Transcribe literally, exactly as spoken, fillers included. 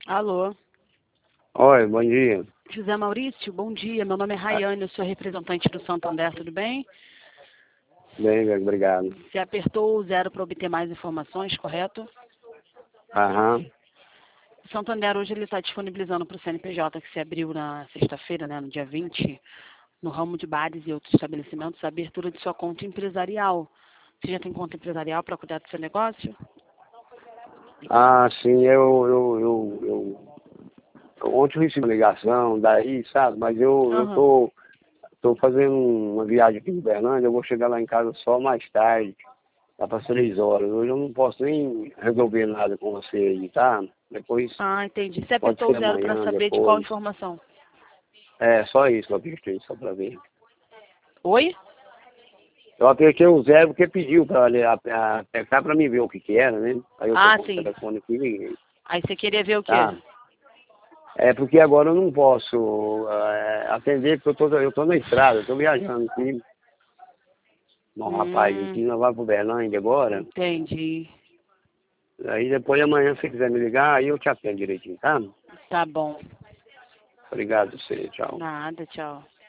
Alô? Oi, bom dia. José Maurício, bom dia. Meu nome é Rayane, eu sou representante do Santander, tudo bem? Bem, bem, obrigado. Você apertou o zero para obter mais informações, correto? Aham. O Santander hoje ele está disponibilizando para o C N P J, que se abriu na sexta-feira, né, no dia vinte, no ramo de bares e outros estabelecimentos, a abertura de sua conta empresarial. Você já tem conta empresarial para cuidar do seu negócio? Ah, sim, eu, eu, eu, eu, eu ontem eu recebi uma ligação daí, sabe? Mas eu, eu Aham. tô, tô fazendo uma viagem aqui em Uberlândia, eu vou chegar lá em casa só mais tarde, lá para três horas. Hoje eu não posso nem resolver nada com você aí, tá? Depois, Ah, entendi. Você pode apertou o ser zero para amanhã, saber de qual depois. informação? É, só isso que eu apertei, só para ver. Oi? Eu apertei o zero porque pediu para apertar para mim ver o que que era, né? Aí eu tô Ah, com o sim. telefone aqui e liguei, Aí você queria ver o quê? tá? É porque agora eu não posso é, atender, porque eu tô, eu tô na estrada, eu tô viajando aqui. Um rapaz Hum, aqui, nós vamos pro Berlândia agora. entendi. Aí depois amanhã, se quiser me ligar, aí eu te atendo direitinho, tá? Tá bom. Obrigado, você, tchau. Nada, tchau.